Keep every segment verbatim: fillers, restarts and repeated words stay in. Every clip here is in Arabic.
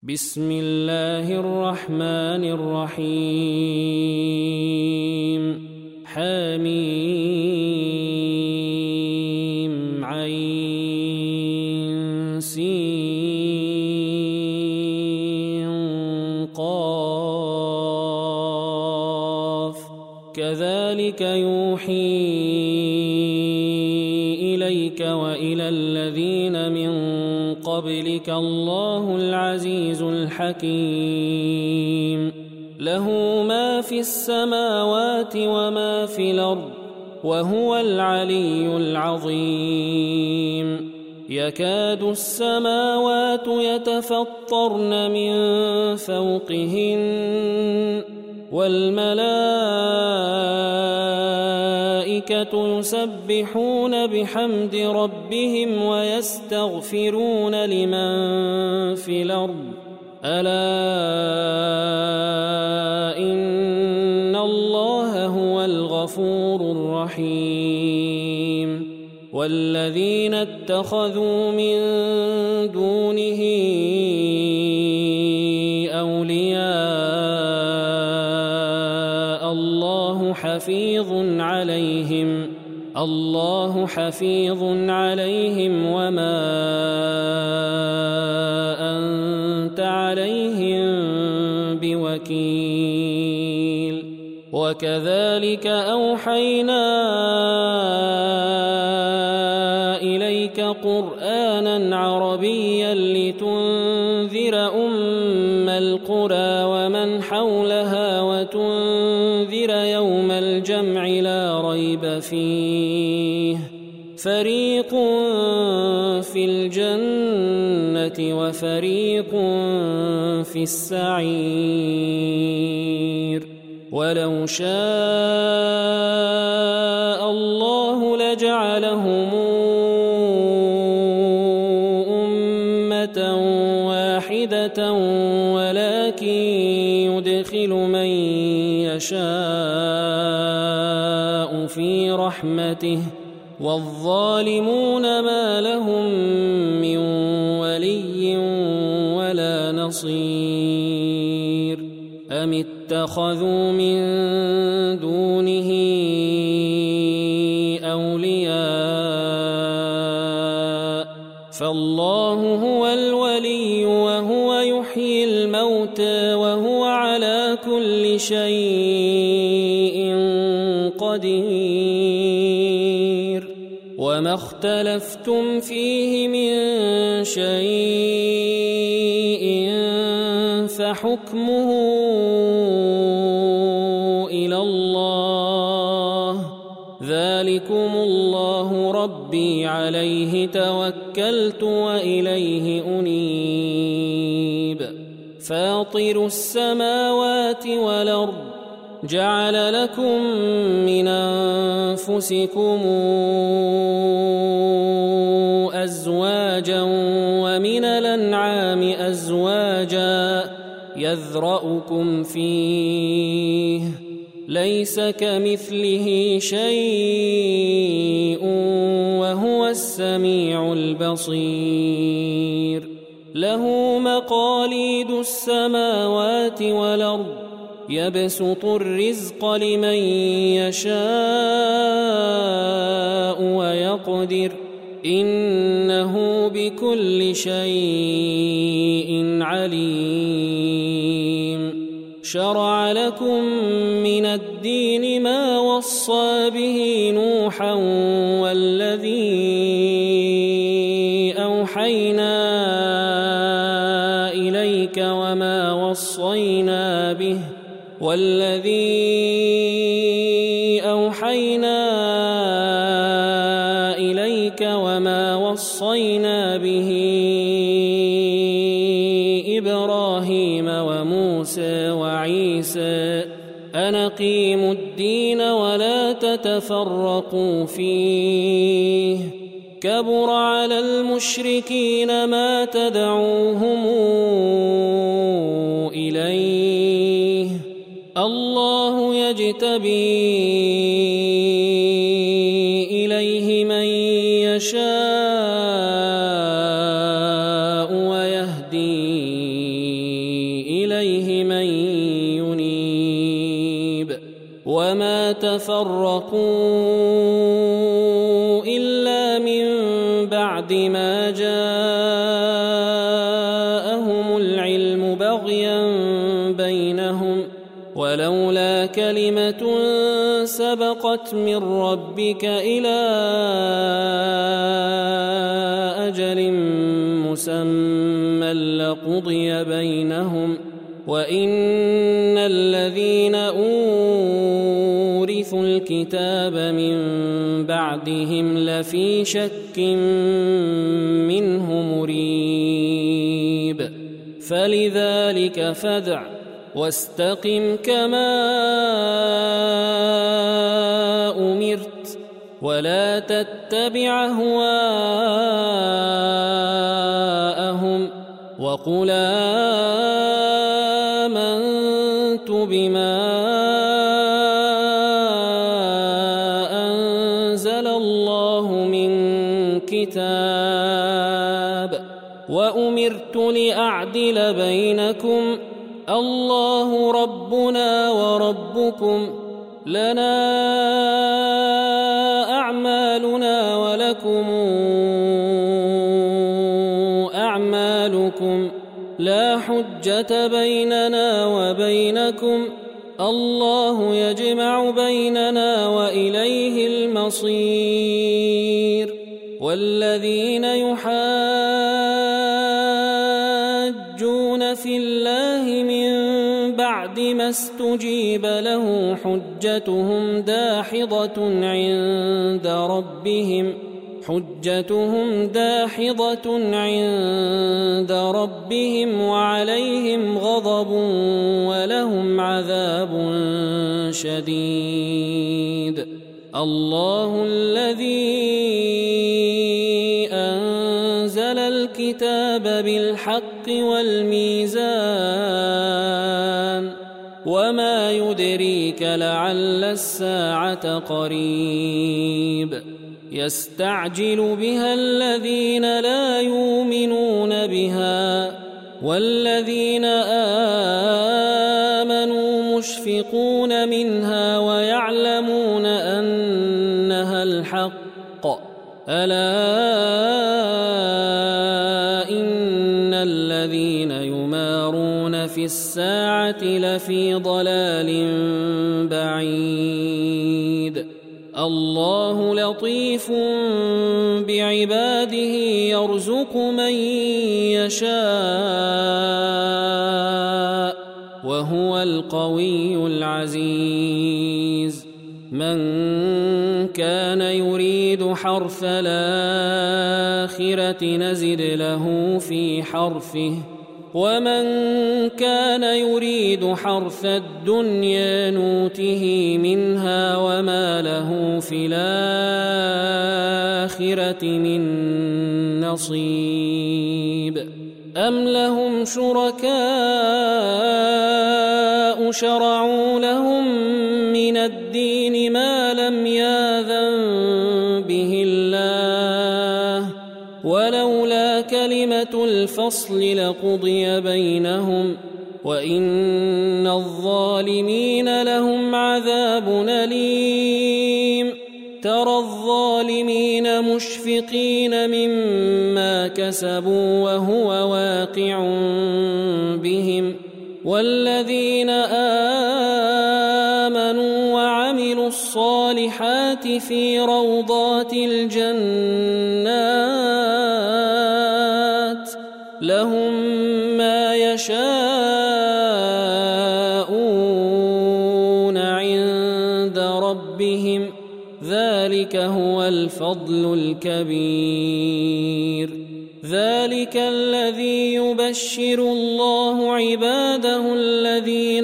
بسم الله الرحمن الرحيم حميم عين سين قاف كذلك يوحي إليك وإلى الذين من قبلك الله العزيز الحكيم له ما في السماوات وما في الأرض وهو العلي العظيم يكاد السماوات يتفطرن من فوقهن والملائكة يسبحون بحمد ربهم ويستغفرون لمن في الأرض ألا إن الله هو الغفور الرحيم والذين اتخذوا من دونه أولياء الله حفيظ عليهم الله حفيظ عليهم وما أنت عليهم بوكيل وكذلك أوحينا إليك قرآنا عربيا لتنذر أم القرى ومن حولها وتنذر يوم الجمع لا ريب فيه فريق في الجنة وفريق في السعير ولو شاء الله لجعلهم أمة واحدة ولكن يدخل من يشاء في رحمته والظالمون ما لهم من ولي ولا نصير أم اتخذوا من دونه أولياء فالله هو الولي وهو يحيي الموتى وهو على كل شيء قدير وما اختلفتم فيه من شيء فحكمه إلى الله ذلكم الله ربي عليه توكلت وإليه أنيب فاطر السماوات والأرض جعل لكم من أنفسكم أزواجا ومن الأنعام أزواجا يذرأكم فيه ليس كمثله شيء وهو السميع البصير له مقاليد السماوات والأرض يبسط الرزق لمن يشاء ويقدر إنه بكل شيء عليم شرع لكم من الدين ما وصى به نوحا والذي أوحينا إليك وما وصينا به والذي أوحينا إليك وما وصينا به إبراهيم وموسى وعيسى أن أقيموا الدين ولا تتفرقوا فيه كبر على المشركين ما تدعوهم إليه الله يجتبي إليه من يشاء ويهدي إليه من ينيب وما تفرقوا إلا من بعد ما جاءهم العلم بغيا بينهم ولولا كلمة سبقت من ربك إلى أجل مسمى لقضي بينهم وإن الذين أورثوا الكتاب من بعدهم لفي شك منه مريب فلذلك فادع واستقم كما أمرت ولا تتبع أهواءهم وقل آمنت بما أنزل الله من كتاب وأمرت لأعدل بينكم الله ربنا وربكم لنا أعمالنا ولكم أعمالكم لا حجة بيننا وبينكم الله يجمع بيننا وإليه المصير والذين يحاجون في الله من بعد ما استجيب له حجتهم داحضة عند ربهم حجتهم داحضة عند ربهم وعليهم غضب ولهم عذاب شديد الله الذي أنزل الكتاب بالحق والميزان وما يدريك لعل الساعة قريب يستعجل بها الذين لا يؤمنون بها والذين آمنوا مشفقون منها ويعلمون أنها الحق ألا إن الذين يمارون في الساعة لفي ضلال بعيد الله لطيف بعباده يرزق من يشاء وهو القوي العزيز من كان يريد حرث الآخرة نزد له في حرثه ومن كان يريد حرث الدنيا نوته منها وما له في الآخرة من نصيب أم لهم شركاء شرعوا لهم من الدين ما لم يأذن به الله ولولا كلمة الفصل لقضي بينهم وإن الظالمين لهم عذاب أليم ترى الظالمين مشفقين مما كسبوا وهو واقع بهم والذين آمنوا وعملوا الصالحات في روضات الجنات لهم ما يشاءون عند ربهم ذلك هو الفضل الكبير ذلك الذي يبشر الله عباده الذين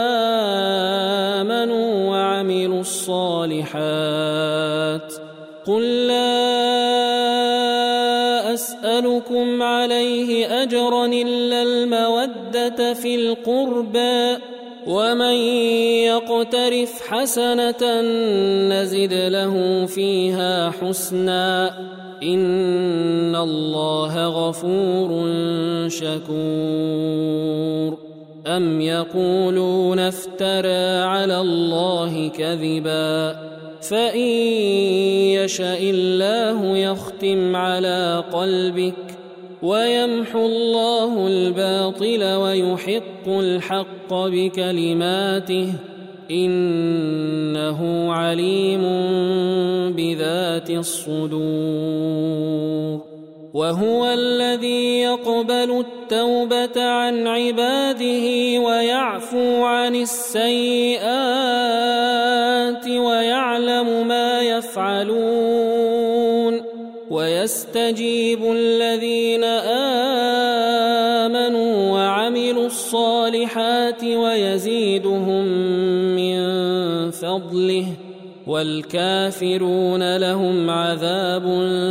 آمنوا وعملوا الصالحات قل لا أسألكم عليه أجرا إلا المودة في القربى ومن يقترف حسنة نزد له فيها حسنا إن الله غفور شكور أم يقولون افترى على الله كذبا فإن يشأ الله يختم على قلبك ويمحو الله الباطل ويحق الحق بكلماته إنه عليم بذات الصدور وهو الذي يقبل التوبة عن عباده ويعفو عن السيئات ويعلم ما يفعلون ويستجيب الذين آمنوا وعملوا الصالحات ويزيدهم من فضله والكافرون لهم عذاب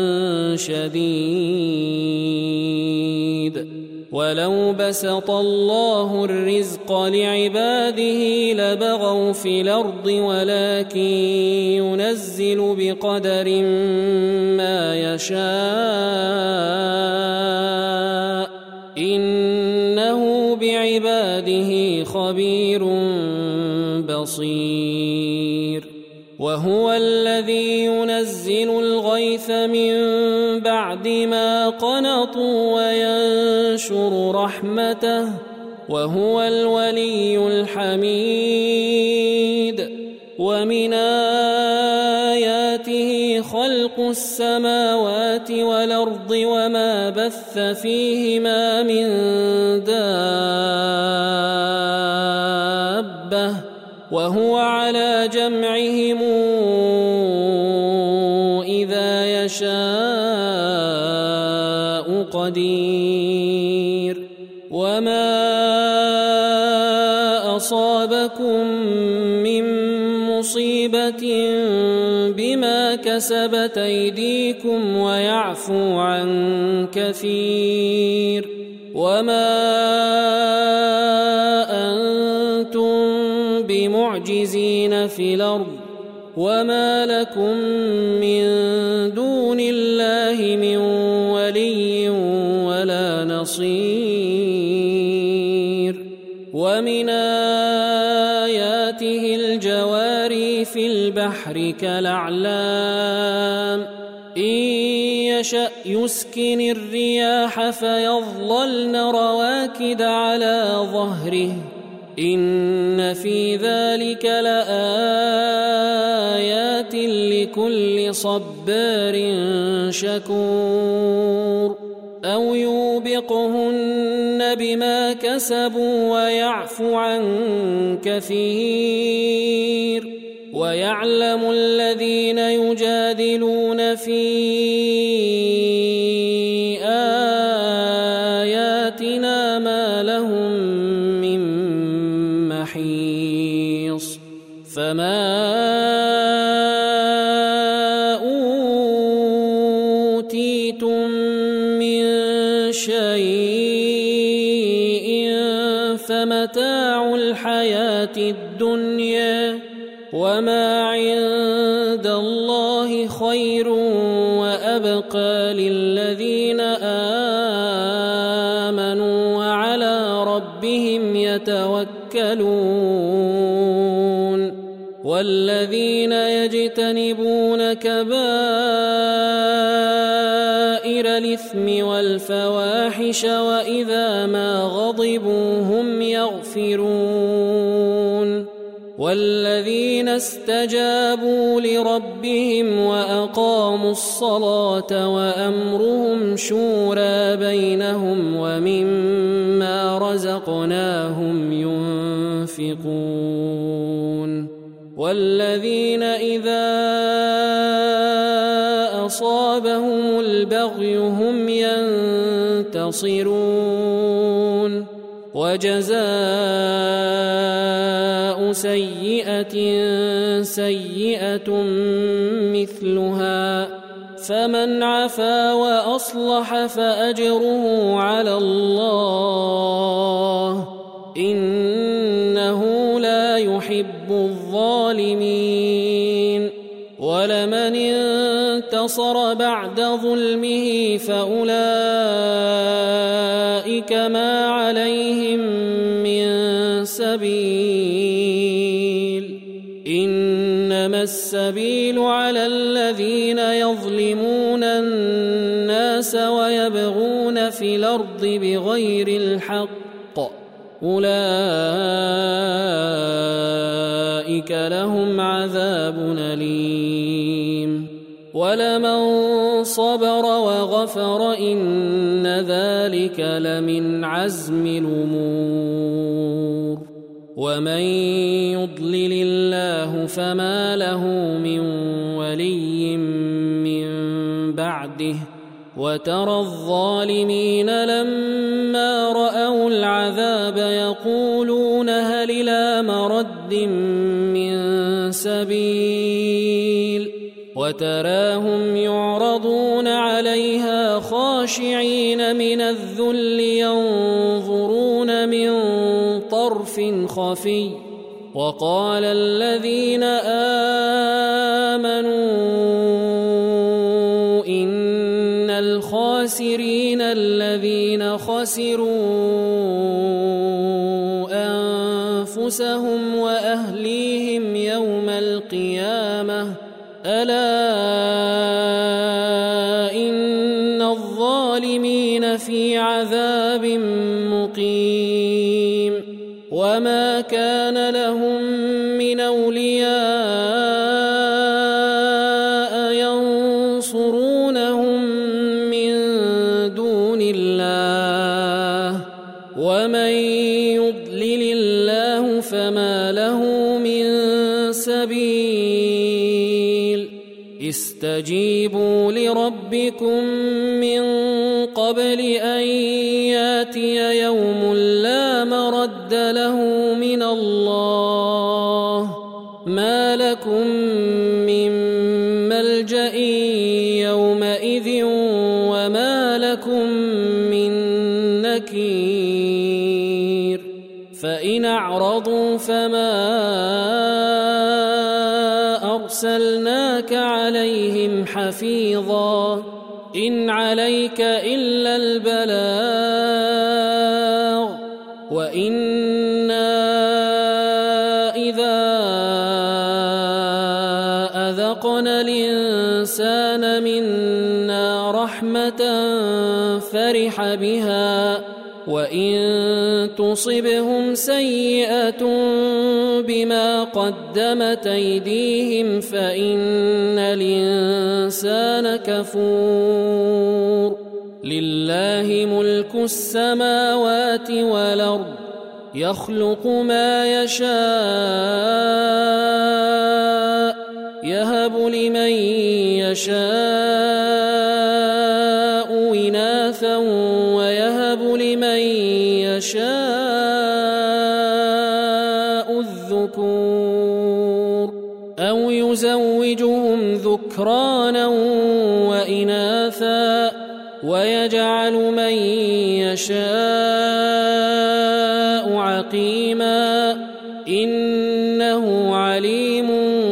شديد ولو بسط الله الرزق لعباده لبغوا في الأرض ولكن ينزل بقدر ما يشاء إنه بعباده خبير بصير وهو الذي ينزل الغيث من بعد ما قنطوا وينشر رحمته وهو الولي الحميد ومن آياته خلق السماوات والأرض وما بث فيهما من دابة وهو على جمعهم إذا يشاء قدير وما أصابكم من مصيبة بما كسبت أيديكم ويعفو عن كثير وما أنتم بمعجزين في الأرض وما لكم من دون الله من ولي ولا نصير ومن آياته الجواري في البحر كالأعلام إن يشأ يسكن الرياح فيظللن رواكد على ظهره إن في ذلك لآيات لكل صبار شكور أو يوبقهن بما كسبوا ويعفو عن كثير ويعلم الذين يجادلون في آياتنا ما لهم من محيص فما أوتيتم من شيء فمتاع الحياة الدنيا وما عند الله خير وأبقى للذين آمنوا وعلى ربهم يتوكلون والذين يجتنبون كبائر الإثم والفواحش وإذا ما غضبوا هم يغفرون والذين استجابوا لربهم وأقاموا الصلاة وأمرهم شورى بينهم ومما رزقناهم ينفقون والذين إذا أصابهم البغي هم ينتصرون وجزاء سيئة سيئة مثلها فمن عفا وأصلح فأجره على الله إنه بعد ظلمه فأولئك ما عليهم من سبيل إنما السبيل على الذين يظلمون الناس ويبغون في الأرض بغير الحق أولئك لهم عذاب أليم ولمن صبر وغفر إن ذلك لمن عزم الأمور ومن يضلل الله فما له من ولي من بعده وترى الظالمين لما رأوا العذاب يقولون هل إلى مرد من سبيل وتراهم يعرضون عليها خاشعين من الذل ينظرون من طرف خفي وقال الذين آمنوا إن الخاسرين الذين خسروا أنفسهم وأهليهم يوم القيامة ألا إن الظالمين في عذاب مقيم وما كان لهم من أولياء ينصرونهم من دون الله ومن يضلل الله فما له من سبيل استجيبوا لربكم من قبل أن ياتي يوم لا مرد له من الله ما لكم من ملجأ يومئذ وما لكم من نكير فإن أعرضوا فما أرسلناك عليهم حفيظا إن عليك إلا البلاغ وإنا إذا أذقنا الإنسان منا رحمة فرح بها وإن تصبهم سيئة بما قدمت أيديهم فإن الإنسان كفور لله ملك السماوات والأرض يخلق ما يشاء يهب لمن يشاء إناثا ويهب لمن يشاء الذكور أو يزوجهم ذكرانا وإناثا ويجعل من يشاء عقيما إنه عليم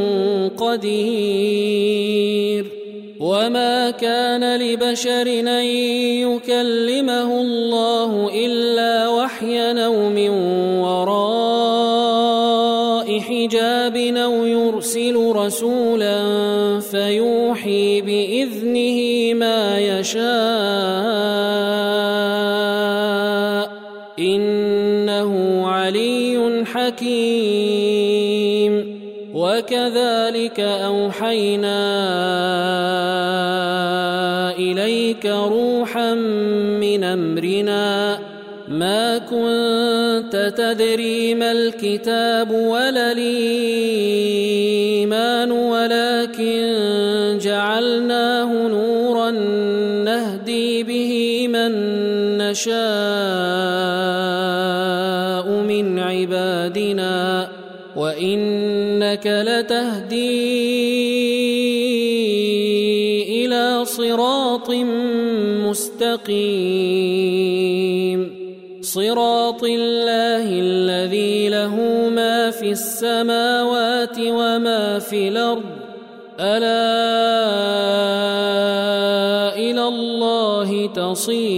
قدير وما كان لبشر أن يكلمه الله إلا وحيا أو من وراء حجاب أو يرسل رسولا فيوحي بإذنه ما يشاء إنه علي حكيم وكذلك أوحينا إليك روحا من أمرنا ما كنت تدري ما الكتاب ولا الإيمان ولكن جعلناه نورا نهدي به من نشاء من عبادنا وإنك لتهدي إلى صراط مستقيم صراط الله الذي له ما في السماوات وما في الأرض ألا تصيلا.